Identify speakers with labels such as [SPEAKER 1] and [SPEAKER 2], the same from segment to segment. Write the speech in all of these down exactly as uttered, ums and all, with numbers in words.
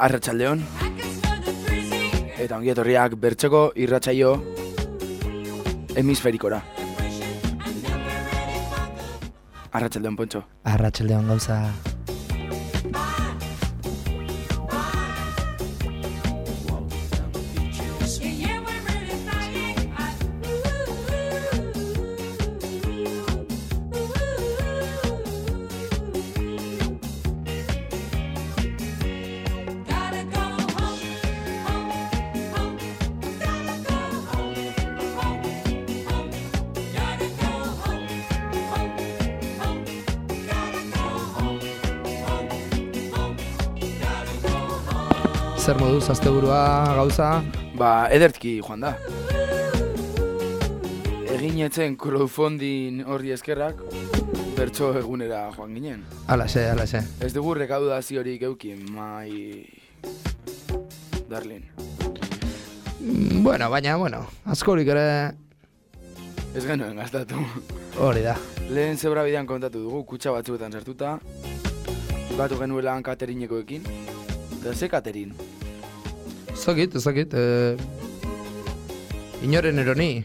[SPEAKER 1] Arratsaldeon. Eta ongi etorriak bertxoko irratsaio hemisferikora. Arratsaldeon, Pontxo.
[SPEAKER 2] Arratsaldeon, gauza. Zer moduz asteburua, gauza?
[SPEAKER 1] Ba, edertki joan da. Egin etzen crowdfunding horri eskerrak, bertso egunera joan ginen.
[SPEAKER 2] Alaxe, alaxe.
[SPEAKER 1] Ez dugu rekaudaziorik eukin, mai... Darlin.
[SPEAKER 2] Mm, bueno, baina, bueno, askorik ere...
[SPEAKER 1] Ez genuen gastatu.
[SPEAKER 2] Hori da.
[SPEAKER 1] Lehen zebra bidean kontatu dugu, kutsa batzuetan sartuta, batu genuelan katerinnekoekin, eta ze katerin?
[SPEAKER 2] Ezakit, ezakit, eh... inoren eroni.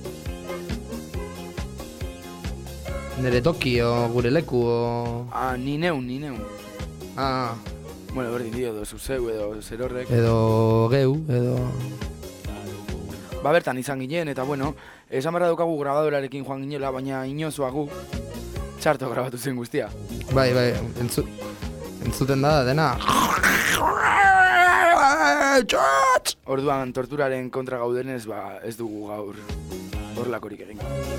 [SPEAKER 2] Nere toki o gure leku o...
[SPEAKER 1] Ah, ni neun, ni neun.
[SPEAKER 2] Ah,
[SPEAKER 1] Bueno, berdin dio, edo zuzeu, edo zer horrek.
[SPEAKER 2] edo geu, edo...
[SPEAKER 1] Ba, bertan izan ginen, eta bueno, esan barra daukagu grabadorarekin joan ginela, baina inozuagu txarto grabatu zen guztia.
[SPEAKER 2] Bai, bai, entzu... entzuten da, dena...
[SPEAKER 1] Orduan torturaren kontra gaudenez, ba, ez dugu gaur horlakorik egin.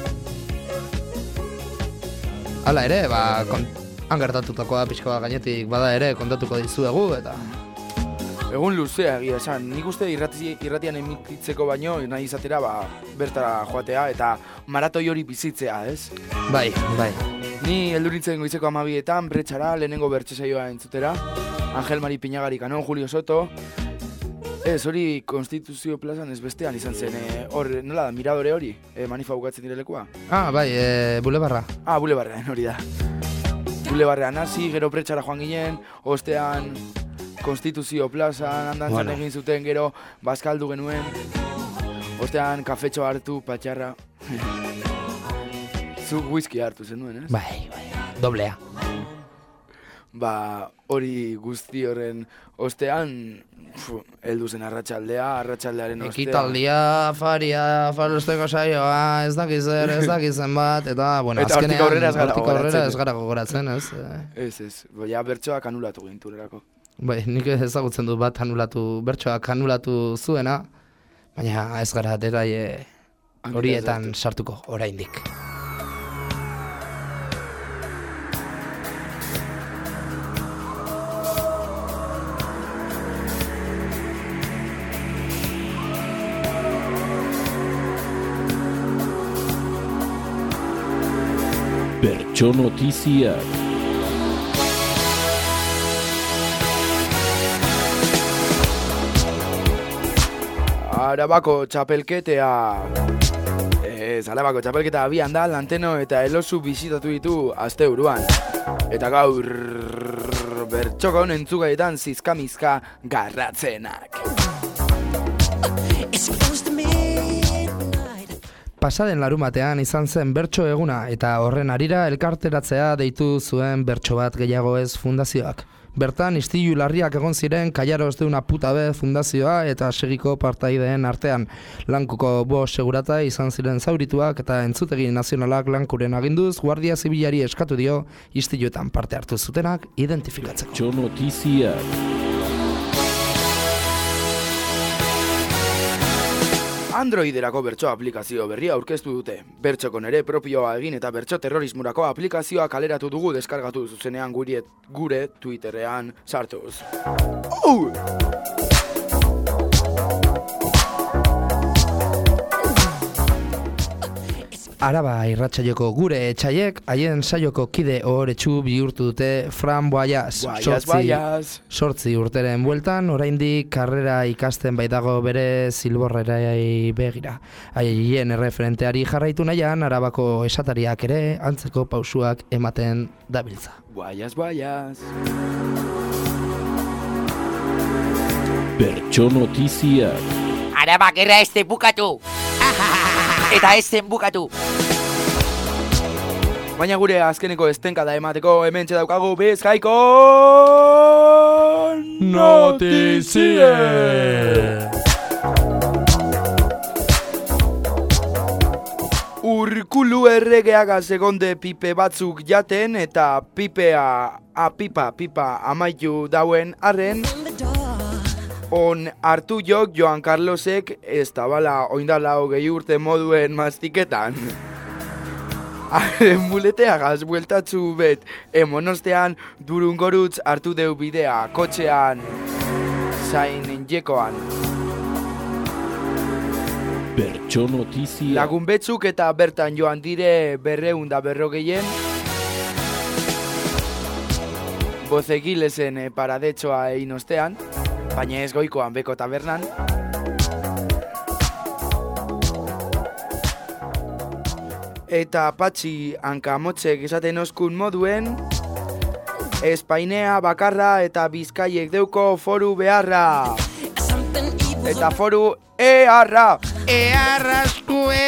[SPEAKER 2] Hala ere, ba, kon... han gertatutakoa pixka bat gainetik bada ere kontatuko dizuegu, eta...
[SPEAKER 1] Egun luzea egia esan, nik uste irrati, irratian emititzeko baino, nahi izatera, ba, bertara joatea, eta maratoi hori bizitzea, ez?
[SPEAKER 2] Bai, bai.
[SPEAKER 1] Ni helduritzen goizeko amabietan, bretxara, lehenengo bertso saioa entzutera, Angel Mari Piñagari Kanon, Julio Soto. Ez, hori Konstituzio plazan ez bestean izan zen, e, hor, nola da, miradore hori, e, manifa bukatzen direlekua.
[SPEAKER 2] Ah, bai, e, bulebarra.
[SPEAKER 1] Ah, bulebarrean hori da. Bulebarrean hasi, gero bretxara joan ginen, ostean Konstituzio plazan handantzan
[SPEAKER 2] Bueno.
[SPEAKER 1] egin zuten, gero bazkaldu genuen, ostean kafetxo hartu, patxarra. Zuk whisky hartu zenuen, ez?
[SPEAKER 2] Bai, bai, doblea.
[SPEAKER 1] Ba, hori guzti horren ostean, fu, heldu zen arratsaldea, arratsaldearen ostean.
[SPEAKER 2] Ekitaldia, faria, farosteko saioa, ez dakiz zer, ez dakiz zenbat, eta, bueno,
[SPEAKER 1] Eta hortik
[SPEAKER 2] azkenean,
[SPEAKER 1] aurrera ez gara
[SPEAKER 2] hortik aurrera
[SPEAKER 1] gogoratzen.
[SPEAKER 2] ez gara gogoratzen, ez? Eh,
[SPEAKER 1] Ez, ez, ja bertsoak anulatu ginturerako.
[SPEAKER 2] Bai, nik ezagutzen dut bat anulatu, bertsoak anulatu zuena, baina ez gara detaile horietan sartuko, oraindik.
[SPEAKER 3] Bertso notiziak.
[SPEAKER 1] Arabako txapelketea. Ez, Arabako txapelketa abian da, Lanteno eta Elosu bisitatu ditu asteburuan. Eta gaur bertxoko honen entzugaietan zizkamizka garratzenak.
[SPEAKER 2] Pasaden larumatean izan zen bertso eguna eta horren harira elkarteratzea deitu zuen bertso bat gehiago ez fundazioak. Bertan istilu larriak egon ziren Kallaros de una puta vez fundazioa eta segiko partaideen artean. Lankuko bost segurata izan ziren zaurituak eta entzutegi nazionalak lankuren aginduz Guardia Zibilari eskatu dio istiluetan parte hartu zutenak identifikatzeko.
[SPEAKER 3] Bertso notiziak.
[SPEAKER 1] Androiderako bertso aplikazio berria aurkeztu dute. Bertxokon ere propioa egin eta bertso terrorismurako aplikazioa kaleratu dugu deskargatu zuzenean gure, gure Twitterrean sartuz. Oh!
[SPEAKER 2] Araba irratsaioko gure etxaiek haien saioko kide ohoretsu bihurtu dute Fran Boayaz.
[SPEAKER 1] Boayaz, Boayaz.
[SPEAKER 2] Sortzi urteren bueltan, oraindik karrera ikasten baitago bere zilborrerai begira. Haien erreferenteari jarraitu nahian, Arabako esatariak ere antzeko pausuak ematen dabiltza.
[SPEAKER 1] Boayaz, Boayaz.
[SPEAKER 3] Bertso notiziak.
[SPEAKER 4] Araba gerra ez zen bukatu. Eta ez zen bukatu.
[SPEAKER 1] Baina gure azkeneko estenkada emateko hementxe daukagu Bizkaiko notizie! Urkulu erregeaga segonde pipe batzuk jaten eta pipea, a pipa, pipa amaitu dauen arren, on hartu jok Joan Carlosek ez tabala oindala hogei urte moduen mastiketan. Haren muleteagaz bueltatzu bet, emonostean durungorutz hartu deu bidea, kotxean, zain jekoan.
[SPEAKER 3] Bertso notizia.
[SPEAKER 1] Lagun betzuk eta bertan joan dire berreun da berrogeien, bozegilesen paradetxoa egin ostean, baina ez goikoan beko tabernan. Eta patxi hankamotzek esaten oskun moduen, Espainea bakarra eta Bizkaiek deuko foru beharra. Eta foru eharra. Eharraskue!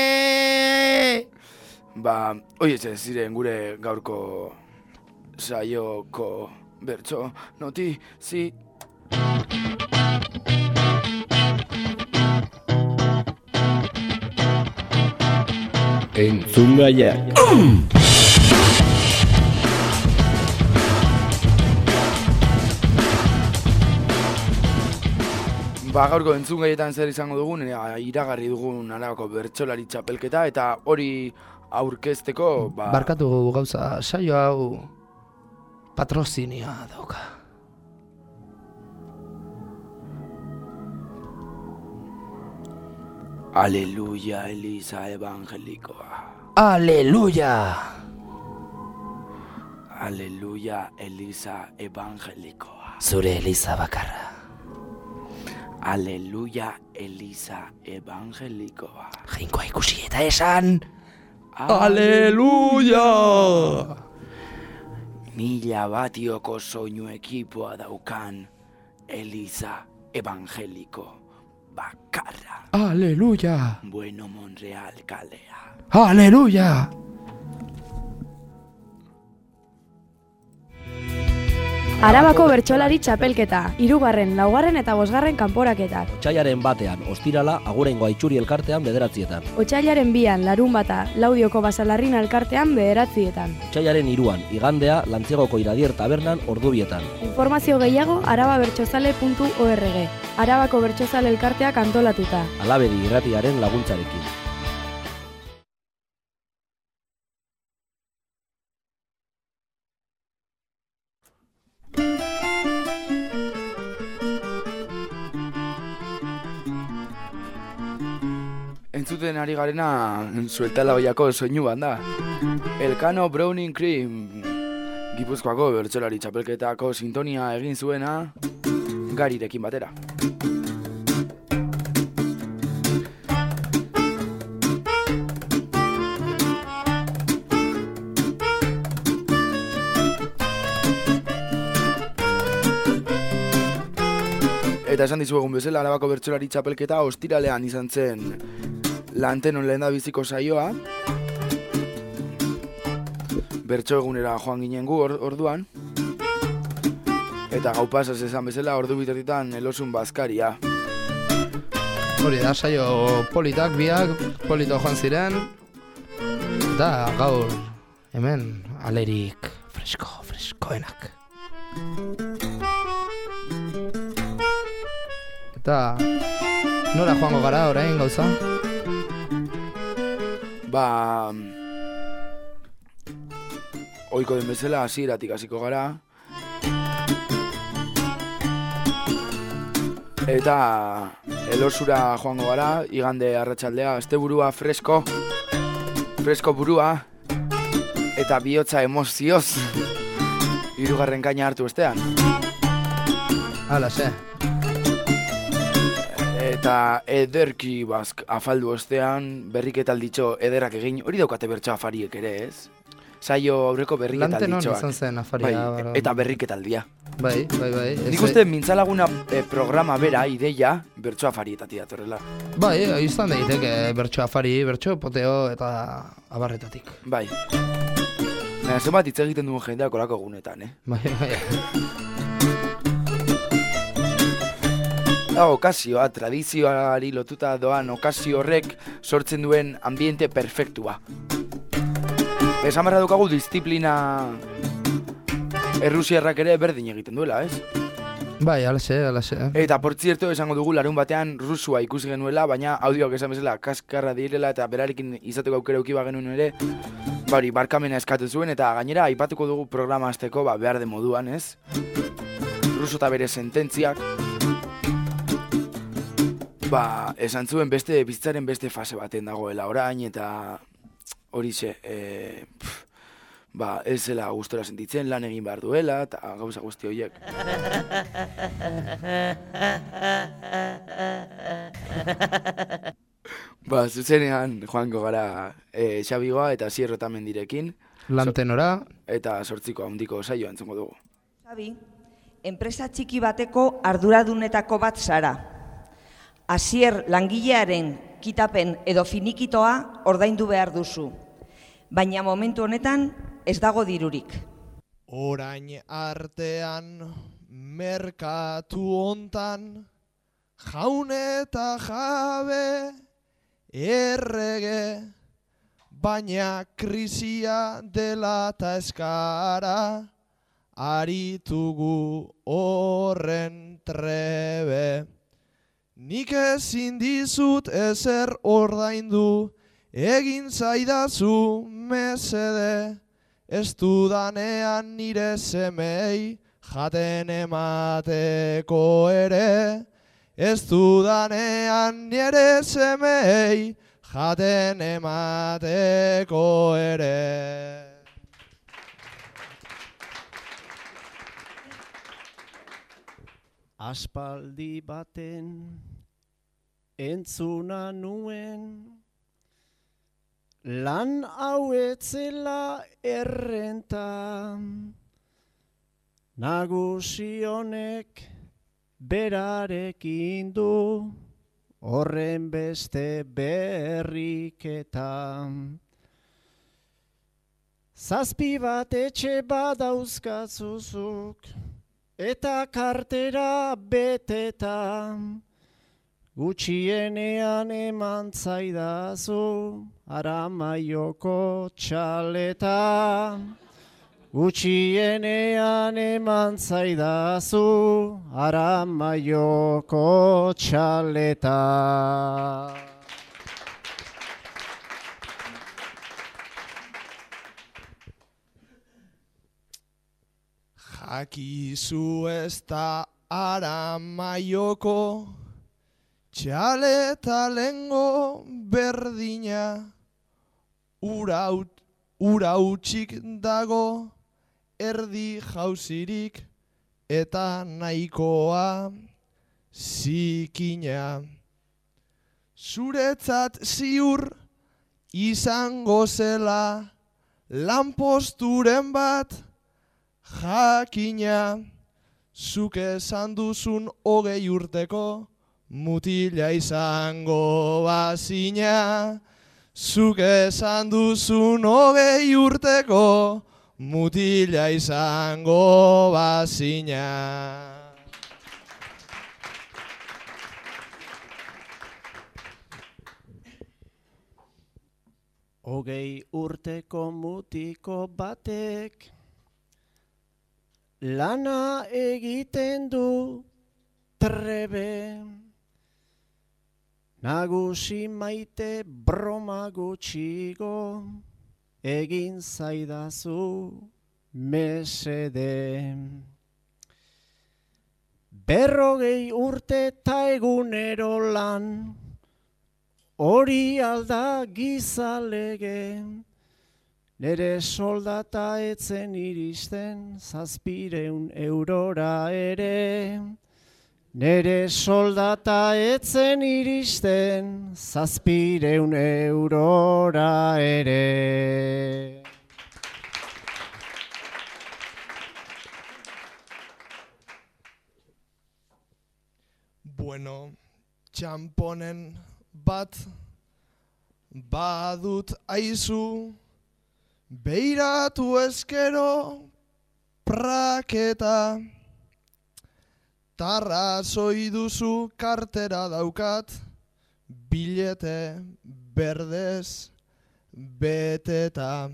[SPEAKER 1] Ba, oie ziren gure gaurko saioko bertso notizi.
[SPEAKER 3] Entzungaiak.
[SPEAKER 1] Ba, gaurko entzungaietan zer izango dugun, iragarri dugun Arabako bertsolari txapelketa, eta hori aurkezteko, ba...
[SPEAKER 2] Barkatu gauza, saio hau patrozinia dauka.
[SPEAKER 1] Aleluya, Eliza Evangelikoa.
[SPEAKER 2] Aleluya!
[SPEAKER 1] Aleluya, Eliza Evangelikoa.
[SPEAKER 2] Zure Eliza bakarra.
[SPEAKER 1] Aleluya, Eliza Evangelikoa.
[SPEAKER 2] Jainkoa ikusi eta esan...
[SPEAKER 1] Aleluya! Mila batioko soinu ekipoa daukan Eliza Evangeliko bakarra.
[SPEAKER 2] Aleluya!
[SPEAKER 1] Bueno Monreal kalea.
[SPEAKER 2] Aleluya!
[SPEAKER 5] Arabako bertsolari txapelketa, hirugarren, laugarren eta bosgarren kanporaketak.
[SPEAKER 6] Otsailaren batean, ostirala, Agurengo Aitxuri elkartean bederatzietan.
[SPEAKER 5] Otsailaren bian, larun bata, Laudioko Basalarrin elkartean bederatzietan.
[SPEAKER 6] Otsailaren hiruan, igandea, Lantziegoko Iradier tabernan ordubietan.
[SPEAKER 5] Informazio gehiago arababertsozale puntu org. Arabako bertsozale elkarteak antolatuta.
[SPEAKER 6] Alabedi irratiaren laguntzarekin.
[SPEAKER 1] Entzuten ari garena Sueltala Oiako soinu banda. Elkano Browning Cream Gipuzkoako bertsolari txapelketako sintonia egin zuena Garirekin batera. Eta esan dizuegun bezala, Arabako bertsolari txapelketa ostiralean izan zen Lantenon lehen da biziko saioa. Bertso egunera joan ginen gu or, orduan. Eta gau pasaz esan bezala, ordu bitartitan elosun bazkaria.
[SPEAKER 2] Hori da, saio politak biak, polito joan ziren. Da, gaur, hemen, alerik fresko, freskoenak. Eta, nora joango gara orain gauza?
[SPEAKER 1] Ba... Oiko den bezala, hasieratik hasiko gara. Eta elosura joango gara, igande arratsaldea, asteburua fresko, fresko burua, eta bihotza emozioz, hirugarren kaina hartu bestean.
[SPEAKER 2] Hala, ze.
[SPEAKER 1] Eta ederki bazk afaldu ostean, berriketalditxo ederrak egin, hori daukate bertso afariek ere, ez? Saio aurreko berriketalditxoak.
[SPEAKER 2] Lantenon izan zen afaria.
[SPEAKER 1] Bai, eta berriketaldia.
[SPEAKER 2] Bai, bai, bai.
[SPEAKER 1] Nik uste mintzalaguna eh, programa bera, ideia, bertso afarietatik datorrela.
[SPEAKER 2] Bai, izan daiteke bertso afari, bertso poteo eta abarretatik.
[SPEAKER 1] Bai. Baina, zenbat hitz egiten duen jendeak olako egunetan, eh?
[SPEAKER 2] Bai, bai.
[SPEAKER 1] Da, okazioa, tradizioari lotuta doan okazio horrek sortzen duen ambiente perfektua. Esan barra dukagu disiplina errusiarrak ere berdin egiten duela, ez?
[SPEAKER 2] Bai, alaxe, alaxe.
[SPEAKER 1] Eta, por cierto, esango dugu larun batean rusua ikusi genuela, baina audioak esan bezala kaskarra direla eta berarekin izateko aukera ukiba genuen ere, bari, barkamena eskatu zuen, eta gainera aipatuko dugu programa hasteko, ba, behar de moduan, ez? Ruso eta bere sententziak, ba, esan zuen beste, bizitzaren beste fase baten dagoela orain, eta horixe, e, ba, ez zela gustora sentitzen, lan egin behar duela, eta gauza guzti horiek. Ba, zuzenean joango gara e, Xabigoa eta Sierro Tamendirekin.
[SPEAKER 2] Lantenora.
[SPEAKER 1] Eta sortziko handiko saioa entzungo dugu.
[SPEAKER 7] Xabi, enpresa txiki bateko arduradunetako bat zara. Asier langilearen kitapen edo finikitoa ordaindu behar duzu. Baina momentu honetan ez dago dirurik.
[SPEAKER 8] Orain artean, merkatu hontan, jaun eta jabe, errege, baina krisia dela eta eskara, aritugu horren trebe. Nik ezin dizut ezer ordaindu, egin zaidazu mesede, ez dudanean nire semei jaten emateko ere, ez dudanean nire semei jaten emateko ere.
[SPEAKER 9] Aspaldi baten entzuna nuen, lan hau etzela errenta, nagusi honek berarekin du, horren beste berriketa. Zazpi bat etxe badauzkatzuzuk, eta kartera beteta, gutxienean eman zaidazu Aramaioko txaleta. Gutxienean eman zaidazu Aramaioko txaleta.
[SPEAKER 8] Jakizu ez da Aramaioko txaleta lengo berdina, ura, ura utxik dago, erdi jauzirik eta nahikoa zikina. Zuretzat ziur izango zela lanposturen bat jakina, zuk esan duzun hogei urteko mutila izango bazina, zuk esan duzun hogei urteko mutila izango bazina.
[SPEAKER 9] Hogei urteko mutiko batek lana egiten du trebe, nagusi maite broma gutxigo, egin zaidazu mesede. Berrogei urte ta egunero lan, hori alda gizalege, nere soldata etzen iristen zazpireun eurora ere. Nere soldata etzen iristen zazpireun eurora ere.
[SPEAKER 8] Bueno, txamponen bat badut aizu, beiratu ezkero praketa, tarrazoi duzu kartera daukat, bilete berdez beteta.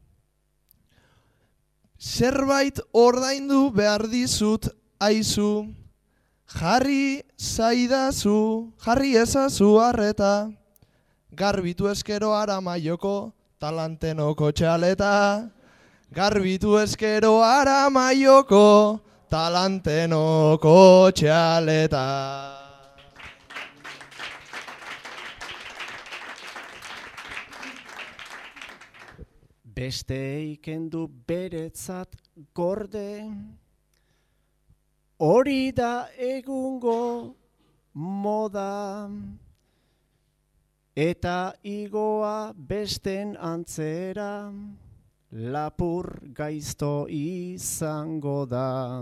[SPEAKER 8] Zerbait ordaindu behar dizut aizu, jarri zaidazu, jarri ezazu harreta, garbitu ezkero Aramaioko talantenoko txaleta, garbitu ezkero Aramaioko talantenoko txaleta.
[SPEAKER 9] Beste ikendu beretzat gorde, hori da egungo moda, eta igoa besten antzera, lapur gaizto izango da.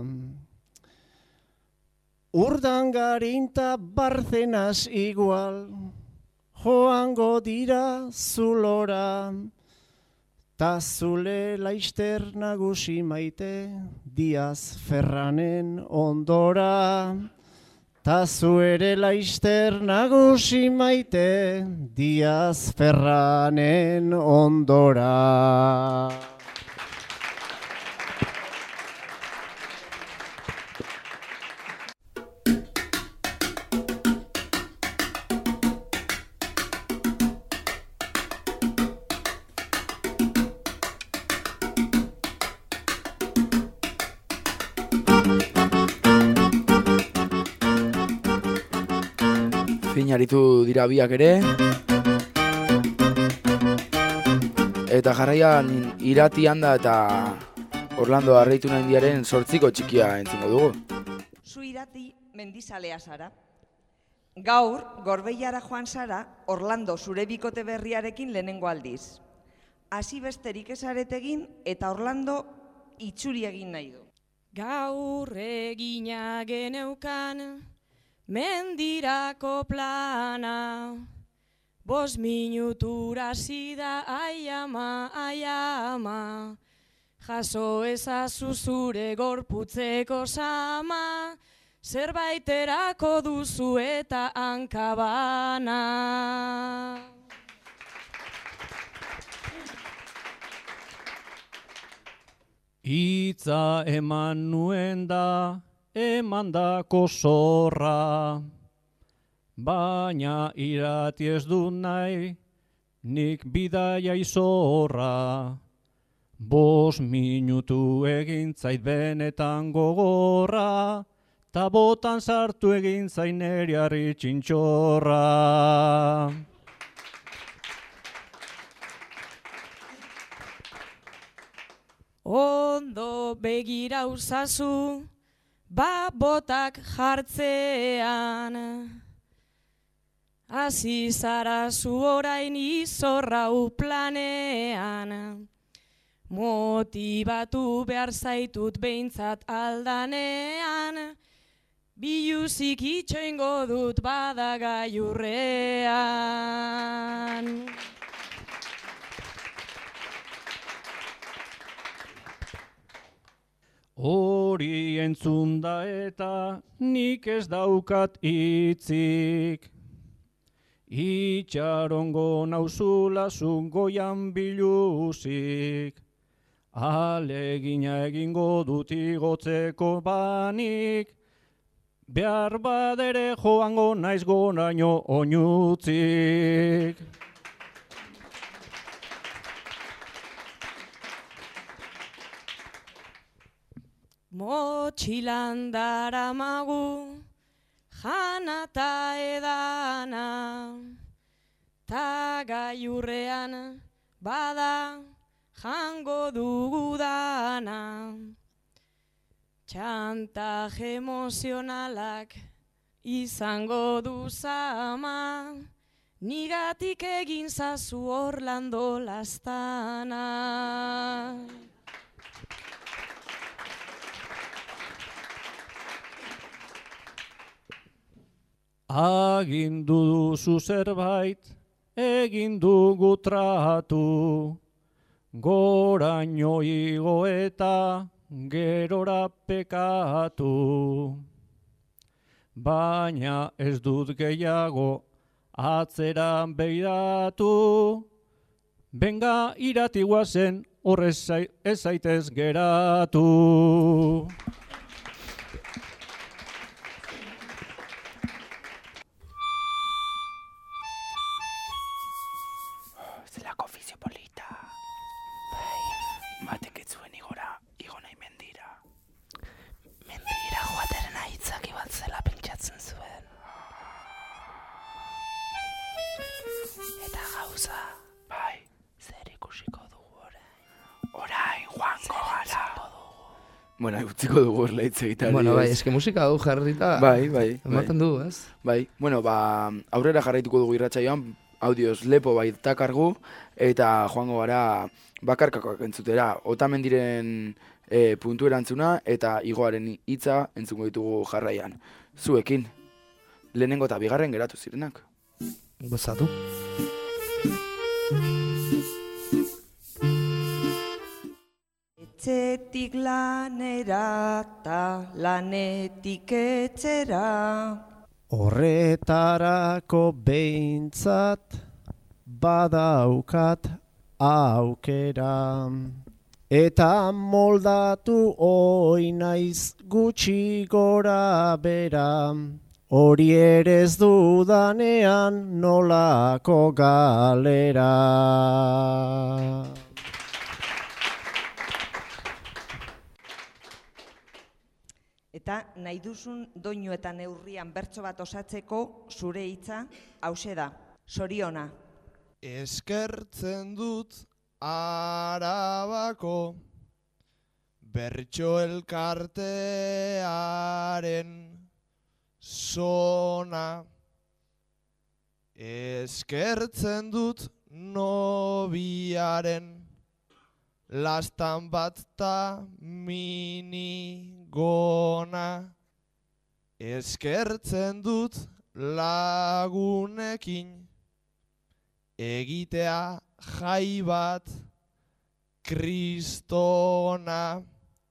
[SPEAKER 9] Urdangarinta Barcenas igual, joango dira zulora, ta zule laister nagusi maite, Diaz Ferranen ondora. Ta zu ere laister nagusi maite, Diaz Ferranen ondora.
[SPEAKER 1] Fin aritu dira biak ere. Eta jarraian Irati Handa eta Orlando Arreituna Indiaren sortziko txikia entzungo dugu.
[SPEAKER 7] Zu Irati mendizalea zara. Gaur, Gorbeiara joan zara, Orlando zure bikote berriarekin lehenengo aldiz. Hasi besterik ezaret egin eta Orlando itxuri egin nahi du.
[SPEAKER 10] Gaur egina geneukan mendirako plana, bos minutura zida ai ama, ai ama, jaso ezazu zure gorputzeko sama, zerbaiterako duzu eta hankabana.
[SPEAKER 11] Itza eman nuen da, emandako zorra, baina Irati ez du nahi, nik bidaia izorra. Bos minutu egin zait benetan gogorra, ta botan sartu egin zain eriarri txintxorra.
[SPEAKER 10] Ondo begira uzazu, ba botak jartzean, hasi zara zu orain izorrau planean, motibatu behar zaitut behintzat aldanean, biluzik itxoingo dut bada gailurrean.
[SPEAKER 11] Hori entzun da eta nik ez daukat hitzik. Itxarongo nauzula zuk goian biluzik. Alegina egingo dut igotzeko banik. Behar badere joango naiz goraino oinutzik.
[SPEAKER 10] Motxilan daramagu, jana ta edana, ta gailurrean bada jango dugu dana. Txantaje emozionalak izango du zama, nigatik egin zazu Orlando laztana.
[SPEAKER 11] Agindu duzu zerbait, egin dugu tratu, goraino igo eta gerora pekatu. Baina ez dut gehiago atzeran begiratu, benga irati guazen horrez ez zaitez geratu.
[SPEAKER 1] Zelako ofizio polita. Bai, batek ez zuen igora, igo nahi mendira.
[SPEAKER 2] Mendira joateren aitzaki bat zela pentsatzen zuen. Eta gauza,
[SPEAKER 1] bai,
[SPEAKER 2] zer ikusiko dugu orain.
[SPEAKER 1] Orain joango gara. Bueno, utziko dugu orlaitz egitari.
[SPEAKER 2] Bueno, bai, eske musika du jarrita.
[SPEAKER 1] Bai, bai.
[SPEAKER 2] Ematen du, ez?
[SPEAKER 1] Bai, bueno, ba, aurrera jarraituko dugu irratsaioan, audioz lepo bai takargu, eta joango gara bakarkakoak entzutera. Otamendiren e, puntu erantzuna eta igoaren hitza entzungo ditugu jarraian. Zuekin, lehenengo eta bigarren geratu zirenak.
[SPEAKER 2] Gozatu.
[SPEAKER 7] Etxetik lanera ta lanetik etxera.
[SPEAKER 9] Horretarako behintzat badaukat aukera. Eta moldatu oi naiz gutxi gora bera. Hori ere ez dudanean nolako galera.
[SPEAKER 7] Eta nahi duzun doinu eta neurrian bertso bat osatzeko zure hitza hause da. Soriona.
[SPEAKER 8] Eskertzen dut Arabako bertso elkartearen zona. Eskertzen dut nobiaren lastan bat ta minigona. Eskertzen dut lagunekin egitea jai bat kristona.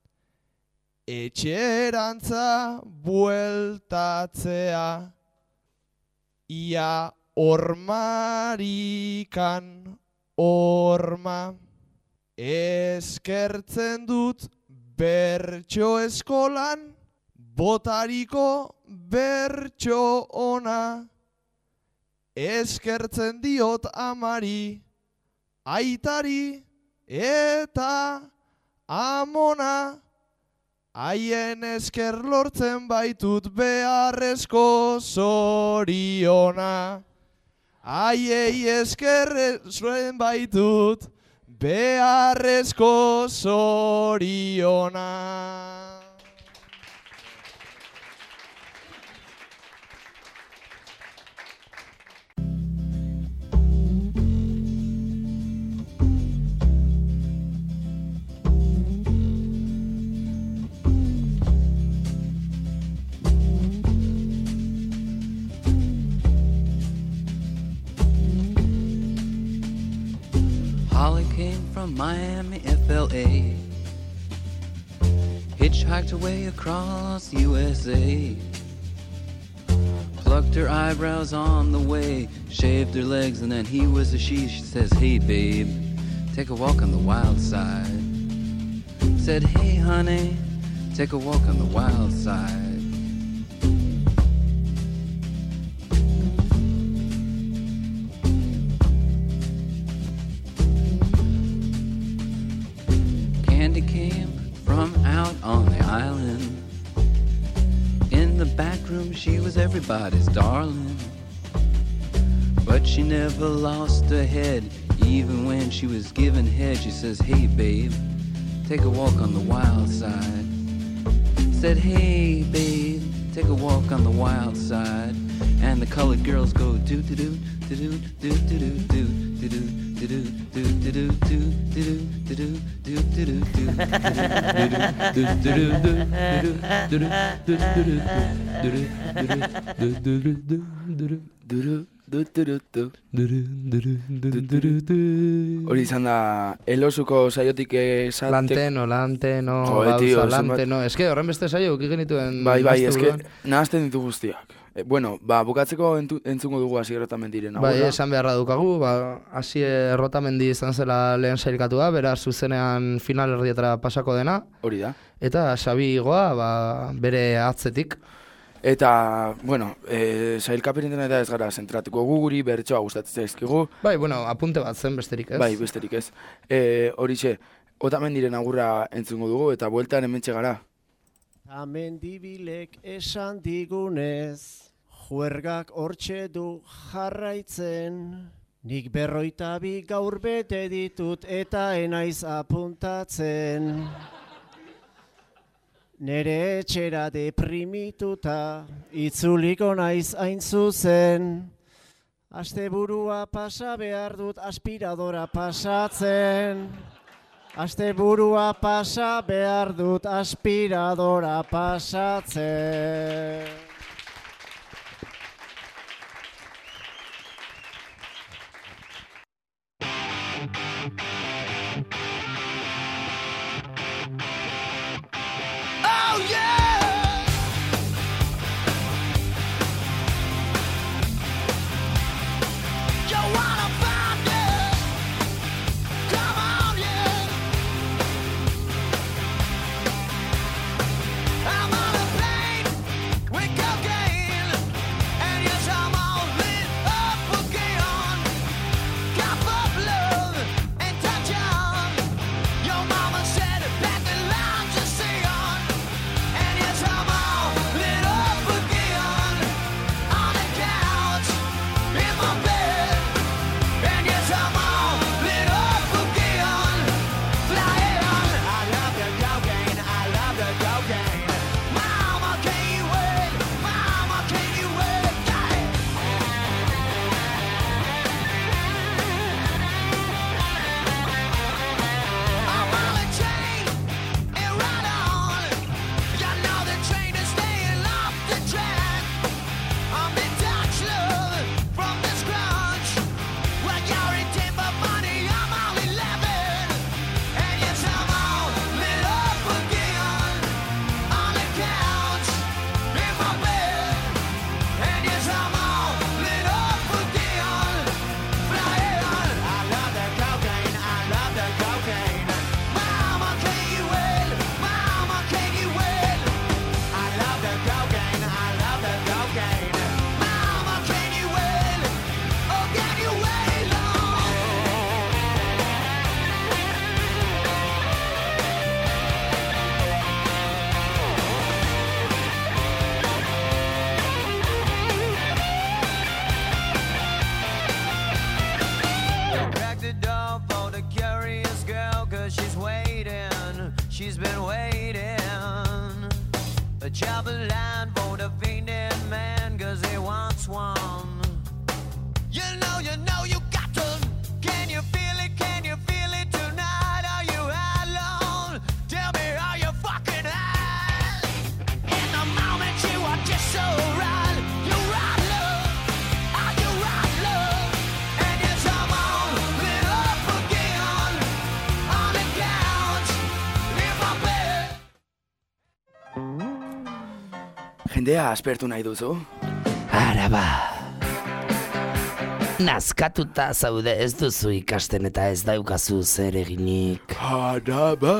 [SPEAKER 8] Etxerantza bueltatzea ia ormarikan orma. Eskertzen dut bertso eskolan botariko bertso ona. Eskertzen diot amari, aitari eta amona. Haien esker lortzen baitut beharrezko zoriona. Haiei esker zuen baitut beharrezko zoriona.
[SPEAKER 12] Holly came from Miami, F L A, hitchhiked away across U S A, plucked her eyebrows on the way, shaved her legs, and then he was a she. She says, hey babe, take a walk on the wild side. Said, hey honey, take a walk on the wild side. Candy came from out on the island. In the back room she was everybody's darling, but she never lost her head. Even when she was given head, she says, hey babe, take a walk on the wild side. Said, hey babe, take a walk on the wild side. And the colored girls go do do do do do do do do do do do
[SPEAKER 1] Hori izan da, elosuko saiotik esate...
[SPEAKER 2] Lanteno, lanteno,
[SPEAKER 1] Joder, tío,
[SPEAKER 2] gauza,
[SPEAKER 1] zenbat-
[SPEAKER 2] lanteno. Ez que horren beste saio uki genituen...
[SPEAKER 1] Bai, bai,
[SPEAKER 2] nahastu
[SPEAKER 1] eske,
[SPEAKER 2] buruan.
[SPEAKER 1] nahazten ditu guztiak. E, bueno, ba, bukatzeko entu, entzungo dugu hasi errotamendiren.
[SPEAKER 2] Bai, esan beharra dukagu, ba, hasi errotamendi izan zela lehen sailkatua, beraz zuzenean final erdietara pasako dena.
[SPEAKER 1] Hori da.
[SPEAKER 2] Eta Xabi Igoa, ba, bere atzetik.
[SPEAKER 1] Eta, bueno, e, sailkaperin dena eta ez gara zentratuko gu guri bertsoa gustatzen zaizkigu.
[SPEAKER 2] Bai, bueno, apunte bat zen besterik ez.
[SPEAKER 1] Bai, besterik ez. E, horixe, Otamendiren agurra entzungo dugu eta bueltan hementxe gara.
[SPEAKER 9] Amendibilek esan digunez, juergak hortxe du jarraitzen. Nik berroita bi gaur bete ditut eta enaiz apuntatzen. Nere etxera deprimituta, itzuliko naiz hain zuzen. Asteburua pasa behar dut aspiradora pasatzen. Asteburua pasa behar dut aspiradora pasatzen.
[SPEAKER 13] Oh yeah! You wanna find it? Come on, yeah! I'm on a plane with cocaine, and yes, I'm all lit up again. Cup of love and touch on. Your mama said back the lines to see on. And yes, I'm all lit up again on the couch in my bed. And yes, I'm all lit up again flying. I love the cocaine, I love the cocaine. Mama, can you wait? Mama, can you wait? I'm on a train and right on. You know the train is staying off the track. I'm in Dutch love from the scratch. When you're in timber money, I'm all eleven. And yes, I'm all lit up again on the couch in my bed. And yes, I'm all lit up again flying. I love the cocaine, I love the cocaine. Mama, can you wait? Mama, can you wait? I love the cocaine, I love the cocaine. Mama, can you wait? Oh, can you wait long? Crack the door for the curious girl, cause she's waiting, she's been waiting. A chopper line for the fiending man, cause he wants one. You know, you know you got to. Can you feel it, can you feel it tonight? Are you alone? Tell me, are you fucking high? In the moment you are just so right. You right, love. Are you right, love? And yes, I'm all lit up again on the couch in my bed.
[SPEAKER 1] Jendea aspertu nahi duzu?
[SPEAKER 2] Araba. Nazkatuta zaude ez duzu ikasten eta ez daukazu zer eginik.
[SPEAKER 1] Araba.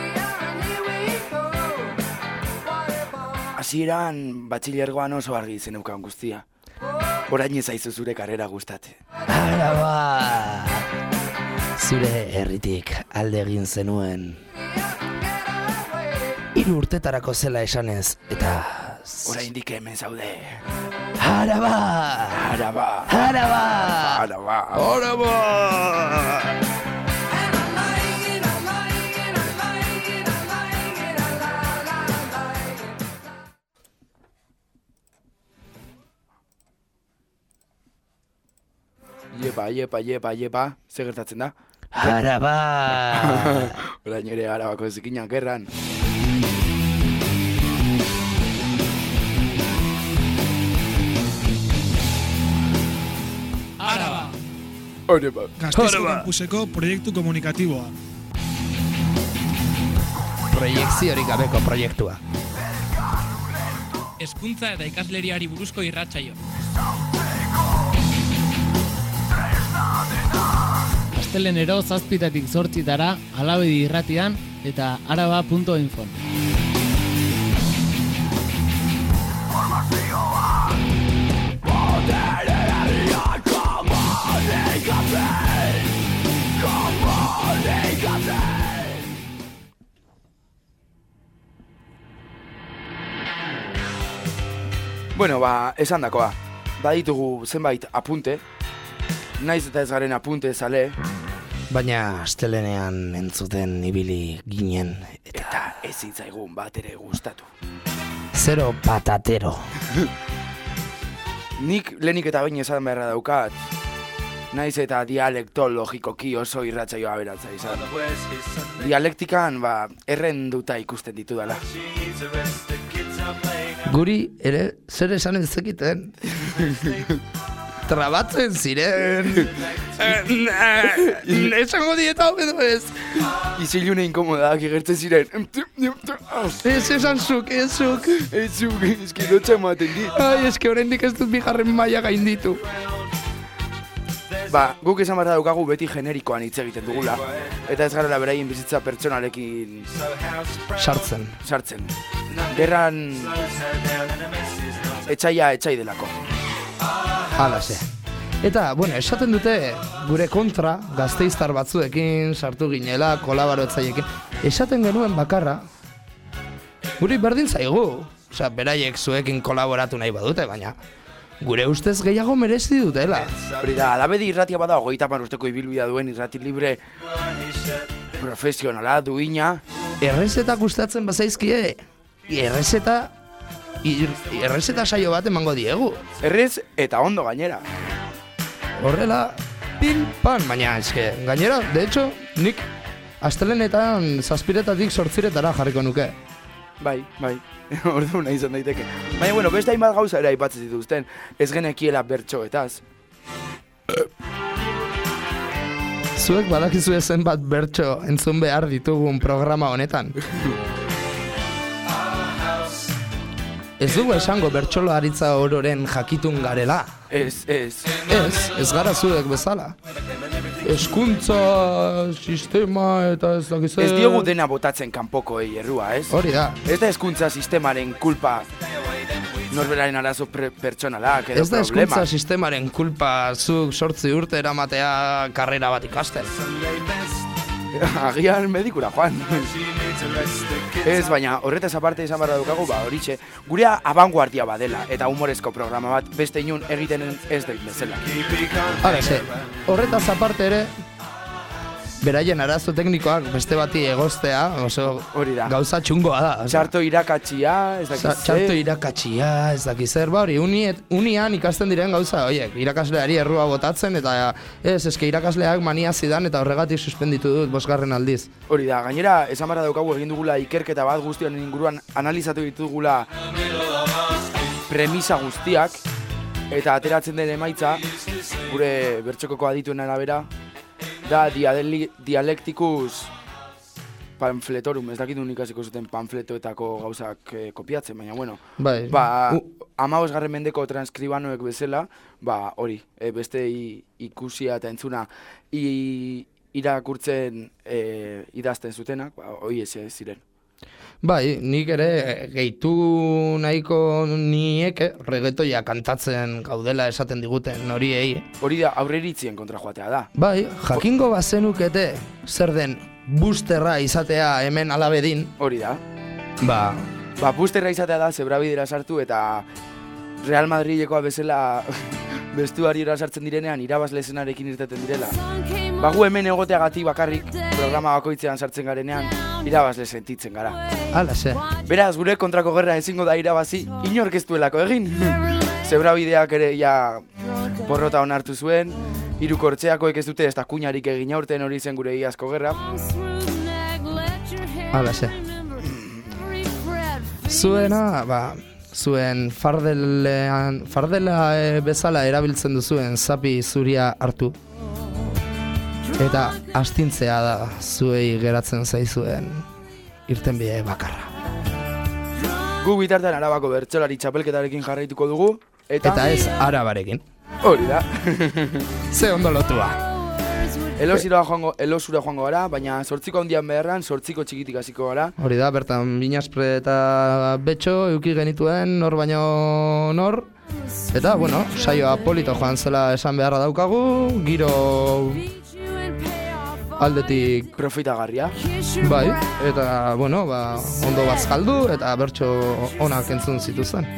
[SPEAKER 1] Hasieran batxilergoan oso argi zeneukan guztia. Orain ez zaizu zure karrera gustate.
[SPEAKER 2] Araba. Zure herritik alde egin zenuen. Hiru urtetarako zela esanez eta...
[SPEAKER 1] Oraindik hemen zaude.
[SPEAKER 2] Araba!
[SPEAKER 1] Araba!
[SPEAKER 2] Araba!
[SPEAKER 1] Araba! Araba! Yep. Aiepa, aiepa, aiepa, aiepa, ze gertatzen da?
[SPEAKER 14] Araba!
[SPEAKER 1] Orain ere Arabako zikinak gerran.
[SPEAKER 15] Araba!
[SPEAKER 1] Araba!
[SPEAKER 15] Gasteizko kampuseko proiektu komunikatiboa.
[SPEAKER 2] Proiekziorik gabeko proiektua.
[SPEAKER 15] Hezkuntza eta ikasleriari buruzko irratsaio.
[SPEAKER 16] Astelenero zazpitatik zortzitara Alabedi irratian eta araba punto info.
[SPEAKER 1] Bueno, ba, esan dakoa. Baditugu zenbait apunte. Naiz eta ez garen apunte zale.
[SPEAKER 2] Baina astelenean entzuten ibili ginen.
[SPEAKER 1] Eta, eta ez zitzaigun bat ere gustatu.
[SPEAKER 2] Zero patatero.
[SPEAKER 1] Nik lehenik eta bain esan beharra daukat. Naiz eta dialekto logikoki oso irratsaioa aberatza izan. Dialektikan, ba, errenduta ikusten ditu dela.
[SPEAKER 2] Guri ere zer esan ez zekiten. Trabatzen ziren. Esango dieta hobedo ez.
[SPEAKER 1] Izilune inkomodak egertzen ziren.
[SPEAKER 2] Ez esan zuk, ez zuk.
[SPEAKER 1] Ez zuk, ezki lotxa ematen dit.
[SPEAKER 2] Ai, eski oraindik ez dut bigarren maila gainditu.
[SPEAKER 1] Ba, guk esan barra daukagu beti generikoan hitz egiten dugula. Eta ez garela beraien bizitza pertsonalekin
[SPEAKER 2] sartzen.
[SPEAKER 1] Sartzen. Gerran etxaia etxai delako.
[SPEAKER 2] Halase. Eta, bueno, esaten dute gure kontra gazteiztar batzuekin sartu ginela, kolaboratzaiekin. Esaten genuen bakarra, guri berdin zaigu. Osea, beraiek zuekin kolaboratu nahi badute, baina gure ustez gehiago merezi dutela.
[SPEAKER 1] Hori da, Alabedi irratia bada hogeita hamar urteko ibilbidea duen irrati libre profesionala, duina.
[SPEAKER 2] Errezetak gustatzen bazaizkie, errezeta, errezeta saio bat emango diegu.
[SPEAKER 1] Errez eta ondo gainera.
[SPEAKER 2] Horrela, pin, pan, baina eske, gainera, de hecho, nik astelenetan zazpiretatik sortziretara jarriko nuke.
[SPEAKER 1] Bai, bai, orduan izan daiteke. Baina, bueno, beste hainbat gauza ere aipatzen dituzten, ez genekiela bertsoetaz.
[SPEAKER 2] Zuek badakizu zenbat bertso entzun behar ditugun programa honetan. Ez dugu esango bertxolo aritza ororen jakitun garela.
[SPEAKER 1] Ez, ez.
[SPEAKER 2] Ez, ez gara zuek bezala. Hezkuntza sistema eta ez dakize...
[SPEAKER 1] Ez diogu dena botatzen kanpokoei errua, ez?
[SPEAKER 2] Hori da.
[SPEAKER 1] Ez da hezkuntza sistemaren kulpa norberaren arazo pertsonalak edo
[SPEAKER 2] ez da
[SPEAKER 1] problemak.
[SPEAKER 2] hezkuntza sistemaren kulpa zuk sortzi urte eramatea karrera bat ikasten.
[SPEAKER 1] Agian medikura, Juan. Ez, baina horretaz aparte izan barra dukagu, ba, horitxe, gurea abanguardia badela eta humorezko programa bat beste inun egiten ez da bezala.
[SPEAKER 2] Hala, ze, horretaz aparte ere, beraien arazo teknikoak beste bati egoztea, oso
[SPEAKER 1] hori da.
[SPEAKER 2] Gauza txungoa da.
[SPEAKER 1] Txarto irakatxia, ez dakiz zer.
[SPEAKER 2] Txarto irakatxia, ez dakiz zer, ba hori, uniet, unian ikasten diren gauza, oiek, irakasleari errua botatzen, eta ez, eske irakasleak mania zidan eta horregatik suspenditu dut bosgarren aldiz.
[SPEAKER 1] Hori da, gainera, esan barra daukagu egin dugula ikerketa bat guztian inguruan analizatu ditugula premisa guztiak, eta ateratzen den emaitza, gure bertxokoko adituen arabera, da dialektikus panfletorum, ez dakit ikasiko zuten panfletoetako gauzak eh, kopiatzen, baina bueno,
[SPEAKER 2] bai.
[SPEAKER 1] ba, hamabosgarren mendeko transkribanoek bezala, ba, hori, e, beste ikusia eta entzuna i, irakurtzen e, idazten zutenak, ba, hori ez ziren.
[SPEAKER 2] Bai, nik ere gehitu nahiko nieke reggaetoia kantatzen gaudela esaten diguten horiei.
[SPEAKER 1] Hori da, aurreritzien kontra joatea da.
[SPEAKER 2] Bai, jakingo bazenukete zer den boosterra izatea hemen Alabedin.
[SPEAKER 1] Hori da.
[SPEAKER 2] Ba,
[SPEAKER 1] ba boosterra izatea da, zebrabidera sartu eta Real Madrilekoa bezala bestuariera sartzen direnean irabazle zenarekin irteten direla. Ba gu hemen egoteagatik bakarrik programa bakoitzean sartzen garenean irabazle sentitzen gara.
[SPEAKER 2] Hala ze.
[SPEAKER 1] Beraz, gure kontrako gerra ezingo da irabazi inork ez duelako egin. Zebrabideak ere ja porrota onartu zuen Hirukortzeakoek ez dute ez da kuñarik egin aurten, hori zen gure iazko gerra.
[SPEAKER 2] Halaxe. Zuena, ba, zuen fardelean, fardela e, bezala erabiltzen duzuen zapi zuria hartu. Eta astintzea da zuei geratzen zaizuen irtenbide bakarra.
[SPEAKER 1] Gu bitartean Arabako bertsolari txapelketarekin jarraituko dugu. Eta,
[SPEAKER 2] eta ez Arabarekin.
[SPEAKER 1] Hori da.
[SPEAKER 2] Ze ondo lotua.
[SPEAKER 1] Elosura joango, elosura joango gara, baina sortziko handian beharran, sortziko txikitik hasiko gara.
[SPEAKER 2] Hori da, bertan Binaspre eta Betxo euki genituen nor baino nor. Eta, bueno, saioa polito joan zela esan beharra daukagu, giro aldetik
[SPEAKER 1] profitagarria.
[SPEAKER 2] Bai, eta, bueno, ba, ondo bazkaldu eta bertso onak entzun zituzten.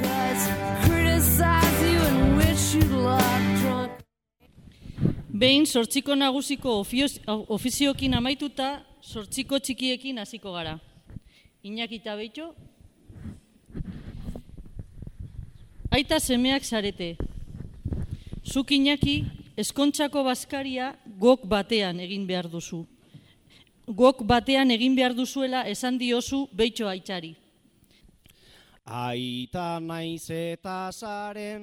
[SPEAKER 14] Behin sortziko nagusiko ofiziokin amaituta, sortziko txikiekin hasiko gara. Iñaki eta Beitxo. Aita semeak zarete. Zuk Iñaki, eskontzako bazkaria gok batean egin behar duzu. Gok batean egin behar duzuela esan diozu Beitxo aitari.
[SPEAKER 9] Aita naiz eta zaren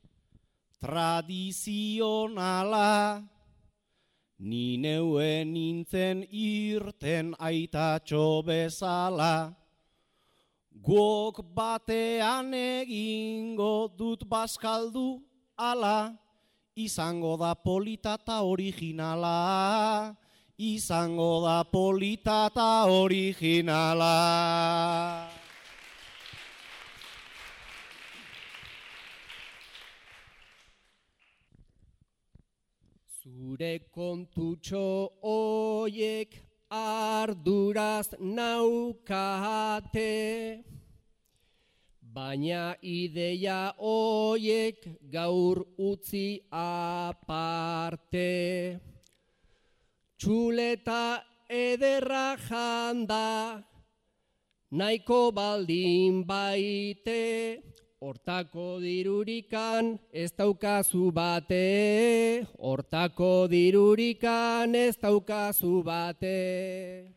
[SPEAKER 9] tradizionala, ni neuen nintzen irten aitatxo bezala. Gok batean egingo dut bazkaldu ala, izango da polita eta originala, izango da polita eta originala. Zure kontutxo oiek arduraz naukate, baina ideia oiek gaur utzi aparte. Txuleta ederra janda, nahiko baldin baite, hortako dirurikan ez daukazu bate, hortako dirurikan ez daukazu bate.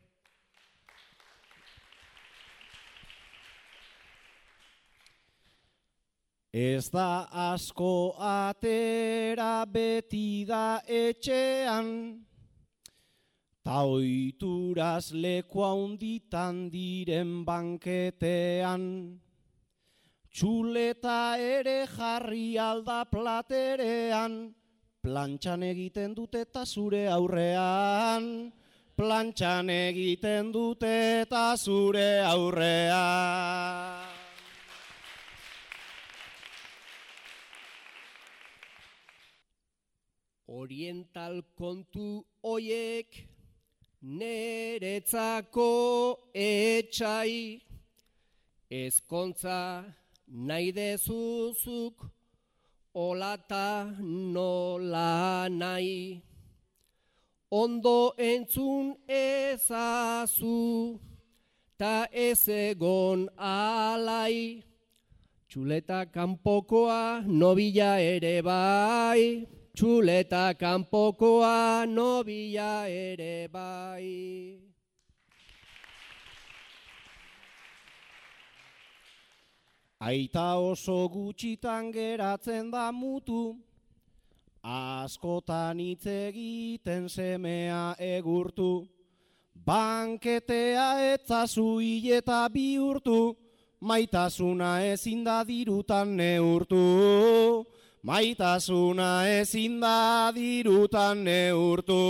[SPEAKER 9] Ez da asko atera beti da etxean, ta oituraz leku handitan diren banketean. Txuleta ere jarri alda platerean, plantxan egiten dute eta zure aurrean. Plantxan egiten dute eta zure aurrean. Oriental kontu oiek neretzako etxai, ezkontza nahi dezuzuk olata nola nahi. Ondo entzun ezazu ta ez egon alai. Txuleta kanpokoa nobila ere bai. Txuleta kanpokoa nobila ere bai. Aita oso gutxitan geratzen da mutu, askotan hitz egiten semea egurtu. Banketea etzazu hileta bihurtu, maitasuna ezin da dirutan neurtu. Maitasuna ezin da dirutan neurtu.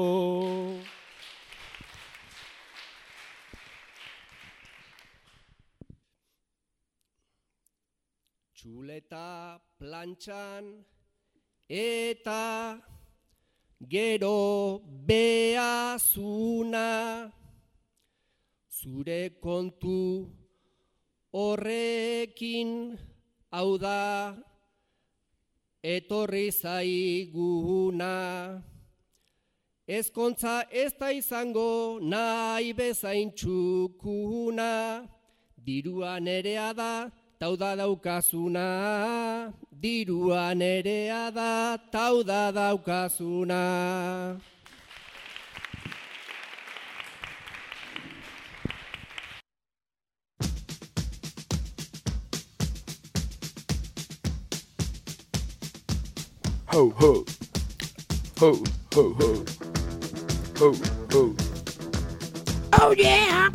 [SPEAKER 9] Txuleta plantxan eta gero beazuna, zure kontu horrekin hau da etorri zaiguna. Ezkontza ez da izango nahi bezain txukuna, dirua nerea da tauda daukazuna, dirua nerea da, tauda daukazuna.
[SPEAKER 1] Ho, ho. Ho, ho, ho. Ho, ho.
[SPEAKER 4] Oh yeah!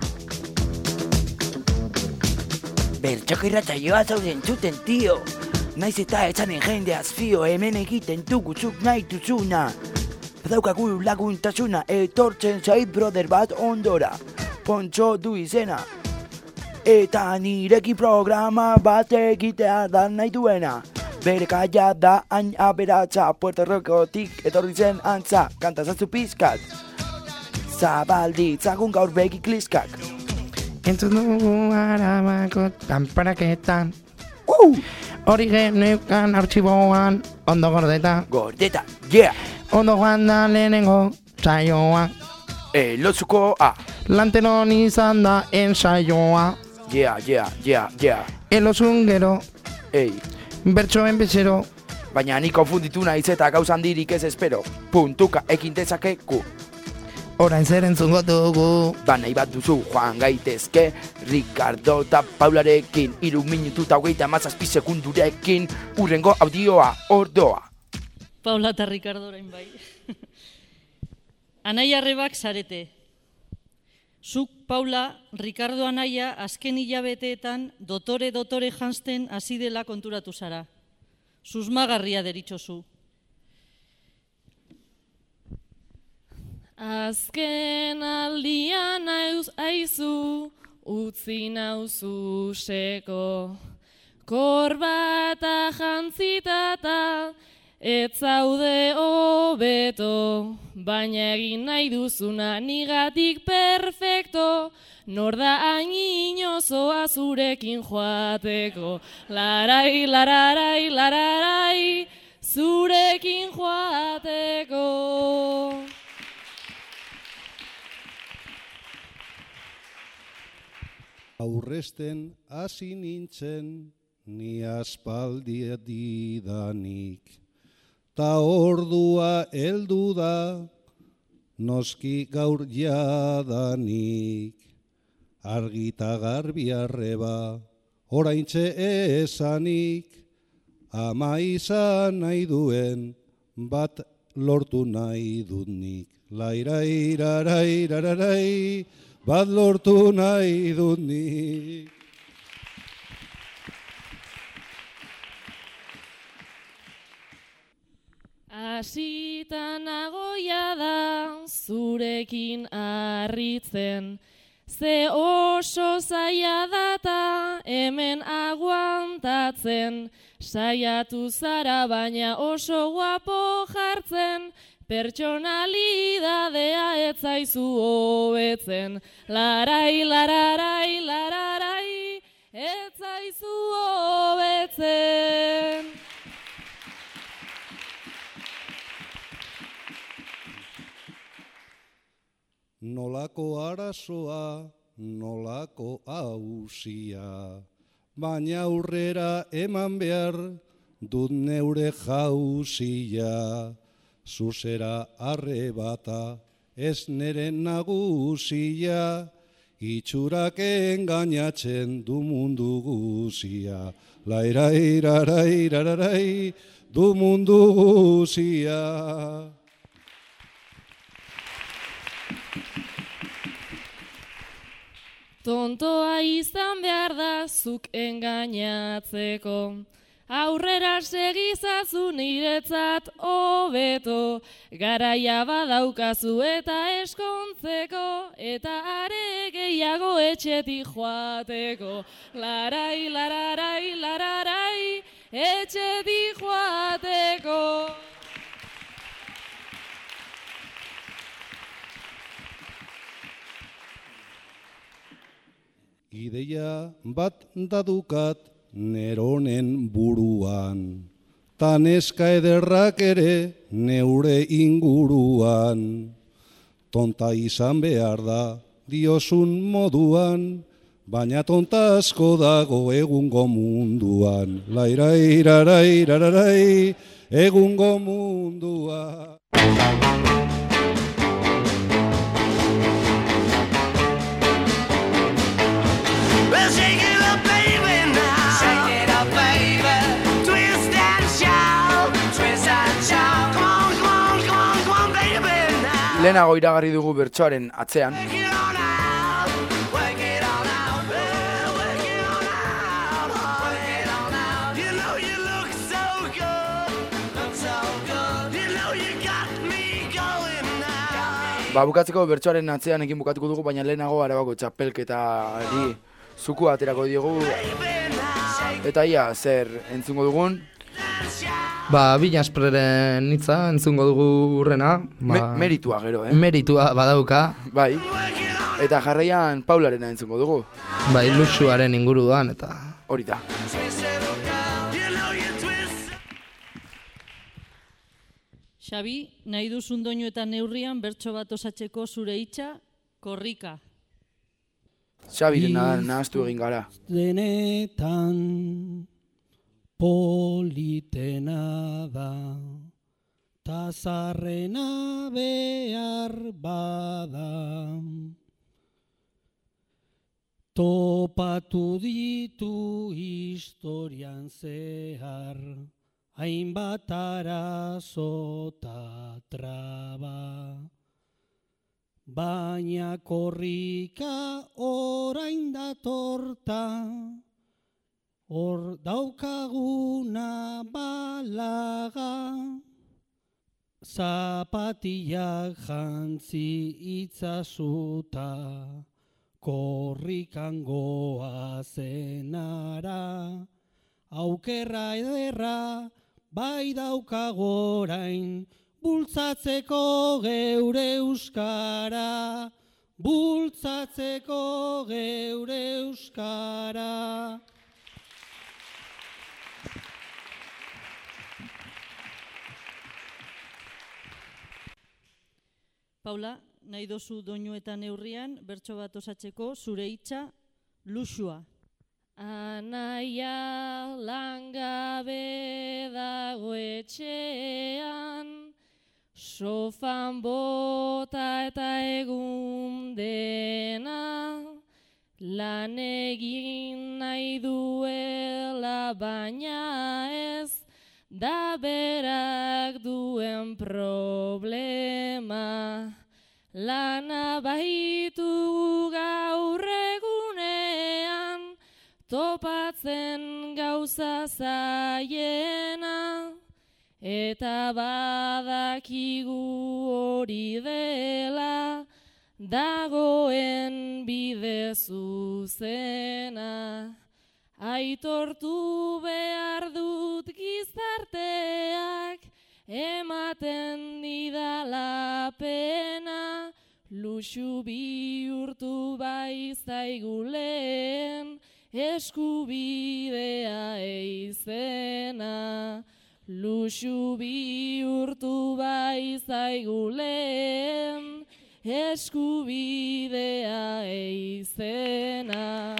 [SPEAKER 4] Bertxoko irratsaioa zauden zuten, tio. Naiz eta etzanen jendeaz fio, hemen egiten duguzuk nahi duzuna. Badaukagu laguntasuna, etortzen zait brother bat ondora. Pontxo du izena. Eta nireki programa bat egitea da nahi duena. Bere kaia da hain aberatza, Puerto Ricotik etorri zen antza, kantazatzu pizkat. Zabalditzagun gaur begi kliskak.
[SPEAKER 2] Entzun dugu Arabako kanparaketan. Uh! Hori geneukan artxiboan, ondo gordeta.
[SPEAKER 1] Gordeta, yeah!
[SPEAKER 2] Ondo joan da lehenengo saioa.
[SPEAKER 1] Elotzuko A.
[SPEAKER 2] Lantenon izan da ensaioa.
[SPEAKER 1] Yeah, yeah, yeah, yeah.
[SPEAKER 2] Elozun gero.
[SPEAKER 1] Ei.
[SPEAKER 2] Bertsoen bezero.
[SPEAKER 1] Baina ni konfunditu naiz eta gauzan dirik ez espero. Puntuka ekin dezakeku.
[SPEAKER 2] Orain zer entzungo dugu.
[SPEAKER 1] Ba nahi bat duzu joan gaitezke Ricardo eta Paularekin Iru minutu eta hogeita mazazpi sekundurekin Urrengo audioa ordoa.
[SPEAKER 14] Paula eta Ricardo orain bai. Anaia arrebak zarete. Zuk, Paula, Ricardo anaia azken hilabeteetan dotore-dotore janzten hasi dela konturatu zara. Susmagarria deritzozu.
[SPEAKER 10] Azken aldian aizu, utzi nauzu seko. Korbata jantzitata, ez zaude hobeto. Baina egin nahi duzuna nigatik perfecto. Nor da hain inozoa zurekin joateko. Larai, lararai, lararai, zurekin joateko.
[SPEAKER 17] Aurresten hasi nintzen, ni aspaldi didanik. Ta ordua heldu da, noski gaur jadanik. Argita garbi arreba, oraintxe esanik. Ama izan nahi duen, bat lortu nahi dut nik. Lairai, rarai, rarai, bat lortu nahi dut nik.
[SPEAKER 10] Asita nagoia da zurekin harritzen, ze oso zaila data hemen aguantatzen, saiatu zara baina oso guapo jartzen, pertsonalidadea ez zaizu hobetzen. Larai, lararai, lararai, ez zaizu hobetzen.
[SPEAKER 17] Nolako arazoa, nolako ausia, baina aurrera eman behar dut neure jauzia. Zuzera arrebata, ez nere nagusia, itxurak engainatzen du mundu guzia. Lairai, rarai, rarai, du mundu guzia.
[SPEAKER 10] Tontoa izan behar da zuk engainatzeko. Aurrera segizazu niretzat hobeto, garaia badaukazu eta eskontzeko, eta are gehiago etxetik joateko. Larai, lararai, lararai, etxetik joateko.
[SPEAKER 17] Ideia bat dadukat neronen buruan, ta neska ederrak ere neure inguruan. Tonta izan behar da diozun moduan, baina tonta asko dago egungo munduan. Lairairarairarai, egungo mundua.
[SPEAKER 13] Well, shake it up, baby, now. Shake it up, baby. Twist and shout. Twist and shout. Come on, come on, come on, come on, baby, now.
[SPEAKER 1] Lehenago iragarri dugu bertsoaren atzean.
[SPEAKER 13] Work it on out. Work it on out. Well, work it on out. Work it on out. You know you look so good. Look so good. You know you got me going now.
[SPEAKER 1] Ba, bukatzeko bertsoaren atzean ekin bukatuko dugu, baina lehenago Arabako txapelketari zuku aterako diogu. Eta ia, zer entzungo dugun?
[SPEAKER 2] Ba, Binaspreren hitza entzungo dugu urrena. Ba,
[SPEAKER 1] Me, meritua gero, eh?
[SPEAKER 2] Meritua badauka.
[SPEAKER 1] Bai. Eta jarraian Paularena entzungo dugu.
[SPEAKER 2] Bai, luxuaren inguruan eta...
[SPEAKER 1] Hori da.
[SPEAKER 14] Xabi, nahi duzun doinu eta neurrian bertso bat osatzeko zure hitza, korrika.
[SPEAKER 1] Xabiren nahaztu egin gara.
[SPEAKER 18] Denetan politena da, ta zarrena behar bada. Topatu ditu historian zehar, hainbat arazo ta traba. Baina korrika orain datorta, hor daukaguna balaga. Zapatiak jantzi itzazuta, korrikan goa zenara. Aukerra ederra bai daukagorain, bultzatzeko geure euskara, bultzatzeko geure euskara.
[SPEAKER 14] Paula, nahi dozu doinu eta neurrian bertso bat osatzeko zure hitza, luxua.
[SPEAKER 10] Anaia langabe dago etxean, sofan bota eta egun dena, lan egin nahi duela baina ez, da berak duen problema. Lana baitu gaur egunean, topatzen gauza zaiena, eta badakigu hori dela, dagoen bide zuzena. Aitortu behar dut gizarteak, ematen didala pena, luxu bihurtu bai zaiguleen, eskubidea eizena. Luxu bihurtu bai zaiguleen, eskubidea eizena.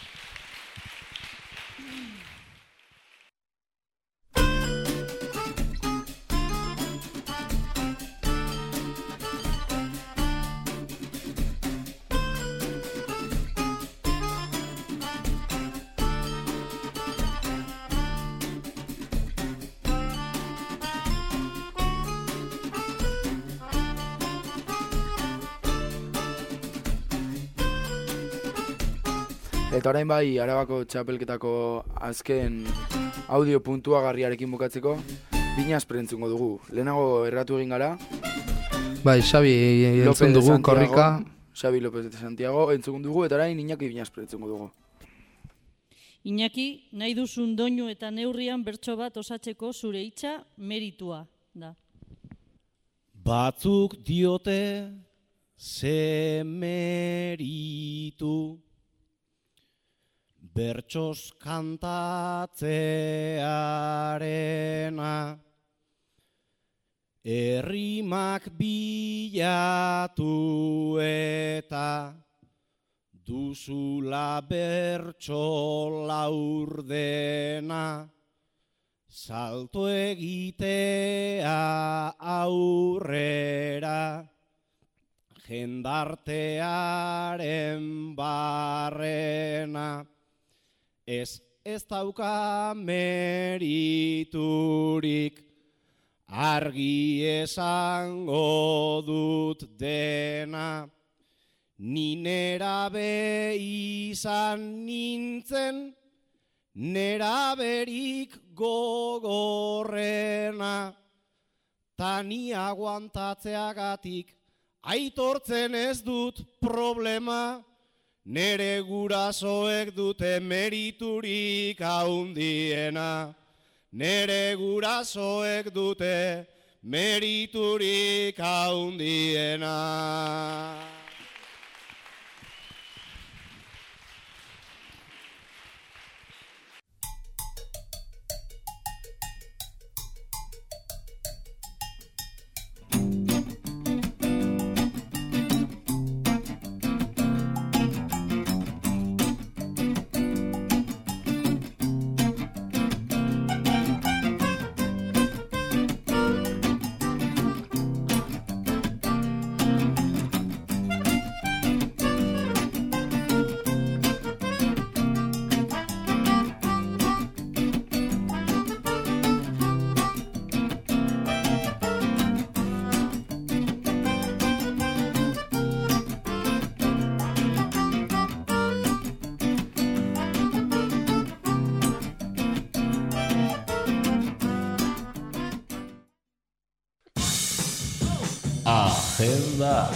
[SPEAKER 1] Eta orain bai, Arabako txapelketako azken audio puntuagarriarekin bukatzeko, Binaspre entzungo dugu. Lehenago erratu egin gara.
[SPEAKER 2] Bai, Xabi entzun dugu, korrika.
[SPEAKER 1] Xabi López de Santiago entzun dugu, eta orain Iñaki Binaspre entzungo dugu.
[SPEAKER 14] Iñaki, nahi duzun doinu eta neurrian bertso bat osatzeko zure hitza meritua da.
[SPEAKER 19] Batzuk diote ze meritu, bertsoz kantatzearena, errimak bilatu eta duzula bertso laurdena, salto egitea aurrera, jendartearen barrena, ez ez dauka meriturik, argi esango dut dena, ni nerabe izan nintzen, neraberik gogorrena, ta ni aguantatzeagatik aitortzen ez dut problema, nere gurasoek dute meriturik haundiena, nere gurasoek dute meriturik haundiena.
[SPEAKER 3] Agenda.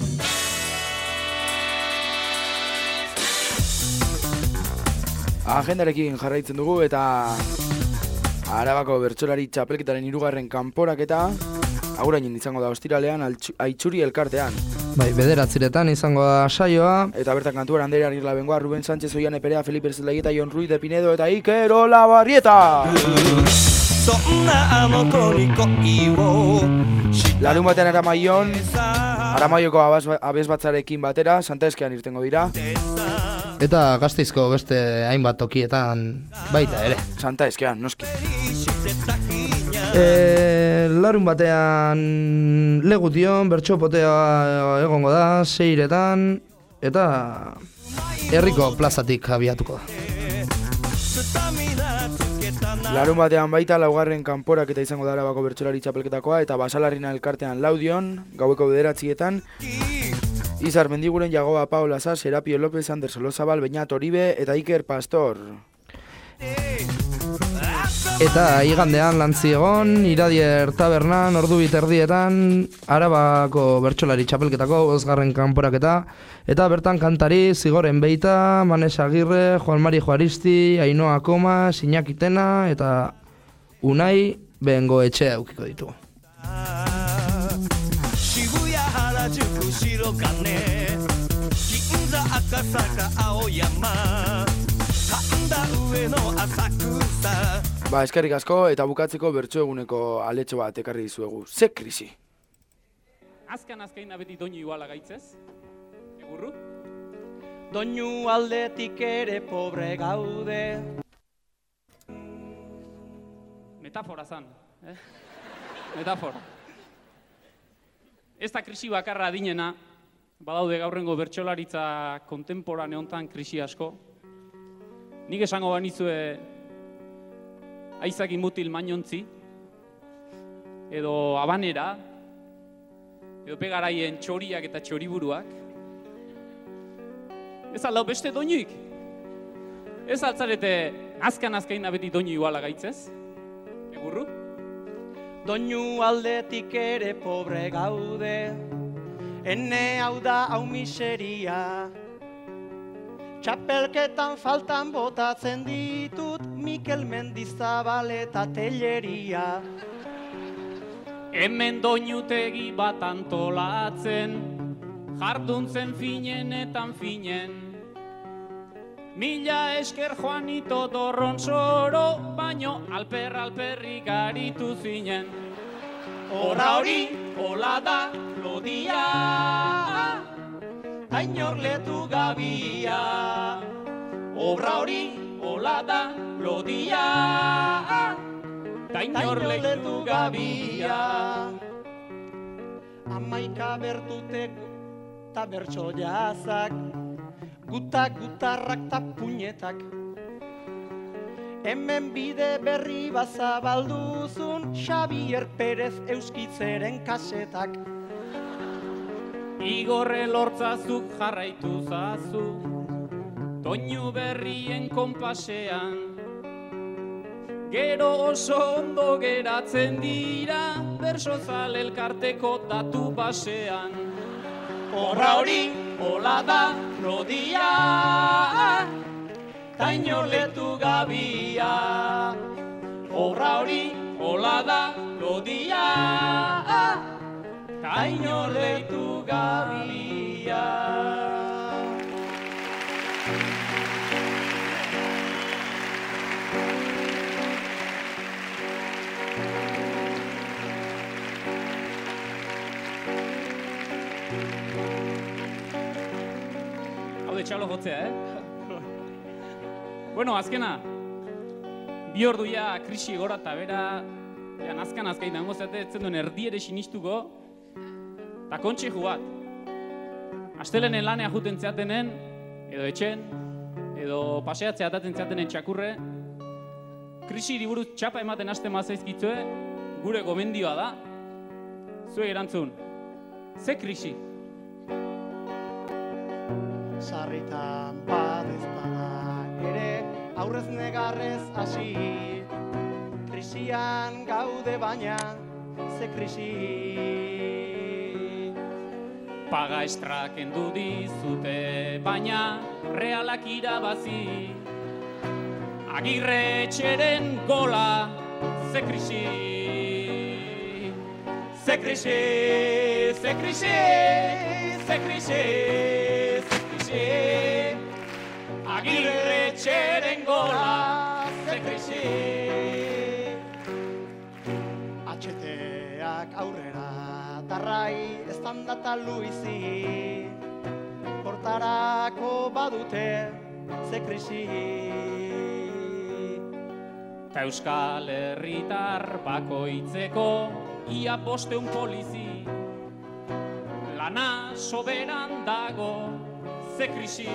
[SPEAKER 1] Agendarekin jarraitzen dugu eta Arabako bertsolari txapelketaren hirugarren kanporaketa agurainen izango da ostiralean Aitzuri elkartean.
[SPEAKER 2] Bai, bederatziretan izango da saioa.
[SPEAKER 1] Eta bertan kantuan Andrea Argirla Bengoa, Ruben Sánchez, Oiane Perea, Felipe Zelagueta, Jon Ruiz de Pinedo eta Iker Olabarrieta. Larun batean Aramaion, Aramaioko abesbatzarekin batera, Santa Eskean irtengo dira.
[SPEAKER 2] Eta Gasteizko beste hainbat tokietan baita ere.
[SPEAKER 1] Santa Eskean, noski.
[SPEAKER 2] E, larun batean Legution, bertsopotea egongo da, seiretan, eta herriko plazatik abiatuko da.
[SPEAKER 1] Larun batean baita laugarren kanporak eta izango da Arabako bertsolari txapelketakoa eta Basalarrina elkartean Laudion, gaueko bederatzietan, Izar Mendiguren, Jagoba Paola Sá, Serapio López, Ander Solozabal, Beñat Oribe eta Iker Pastor.
[SPEAKER 2] Eta igandean Lantziegon, Iradier tabernan, ordu biterdietan, Arabako bertsolari txapelketako bosgarren kanporaketa, eta bertan kantari Zigoren Beita, Manes Agirre, Juan Mari Juaristi, Ainoa Koma, Iñaki Tena, eta Unai Bengoetxea eukiko ditugu.
[SPEAKER 1] Ba, eskerrik asko eta bukatzeko bertso eguneko aletxo bat ekarri dizuegu. Ze krisi?
[SPEAKER 11] Azkan azkain abeti doinu iguala gaitzez? Egurru?
[SPEAKER 19] Doinu aldetik ere pobre gaude.
[SPEAKER 11] Metafora zan, eh? Metafora. Ez da krisi bakarra adinena, badaude gaurrengo bertsolaritza kontemporane hontan krisi asko. Nik esango banizue Aizaki Mutil Mainontzi, edo Abanera, edo Pegaraien txoriak eta txoriburuak. Ez aldau beste doinuik? Ez altzarete azkan azkain abeti doinu iguala gaitzez? Egurru?
[SPEAKER 19] Doinu aldetik ere pobre gaude, ene hau da hau miseria. Txapelketan faltan botatzen ditut Mikel Mendizabal eta Telleria.
[SPEAKER 11] Hemen doinutegi bat antolatzen, jarduntzen finenetan finen. Mila esker Juanito Dorronsoro, baino alper alperrik aritu zinen. Horra hori, hola da, lodia, ta inorletu gabia. Obra hori hola da lodia, ta inorletu gabia.
[SPEAKER 19] Amaika bertutek ta bertso jazak, gutak gutarrak ta puñetak. Hemen bide berri bazabalduzun Xabier Perez Euskitzeren kasetak.
[SPEAKER 11] Igorre lortzazuk jarraitu zazu, doinu berrien konpasean. Gero oso ondo geratzen dira, bersozale elkarteko datu basean. Horra hori, hola da, rodia, ta inorletu gabia. Horra hori, hola da, rodia, ta inorletu gabia. Hau de txalo jotzea, eh? Bueno, azkena, bi ordu ja krisi gora eta bera, ja, nazkan azkain dango zate, etzen duen erdi ere sinistuko, eta kontxeju bat. Astelenen lanea juten zeatenen, edo etxen, edo paseatzea ataten zeatenen txakurre, krisi buruz txapa ematen hasten mazaizkitzue, gure gomendioa da, zuek erantzun, ze krisi?
[SPEAKER 19] Sarritan badez bada ere, aurrez negarrez hasi. Krisian gaude baina, ze krisi.
[SPEAKER 11] Paga estra kendu dizute, baina realak irabazi. Agirre etxeren gola, ze krisi. Ze krisi, ze krisi, ze krisi, ze krisi. Agirre etxeren gola, ze krisi.
[SPEAKER 19] Atxeteak aurrera darrai estandata luizi. Portarako badute, ze krisi.
[SPEAKER 11] Ta Euskal Herritar bakoitzeko ia bosteun polizi. Lana soberan dago, ze krisi.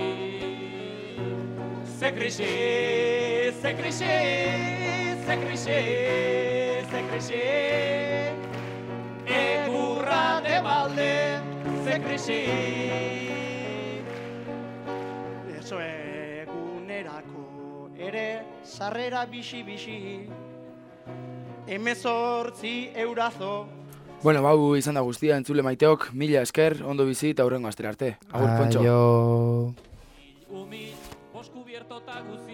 [SPEAKER 11] Ze krisi, ze krisi, ze krisi, ze krisi. Egurra de balde, ze krisi.
[SPEAKER 19] Eso egunerako ere sarrera bixi-bixi. Hemezortzi eurazo.
[SPEAKER 1] Bueno, bau izan da guztia, entzule maiteok, mila esker, ondo bizi eta hurrengo astera arte. Agur, Pontxo.
[SPEAKER 2] Aio.
[SPEAKER 11] Humil, bosku biertota guzti.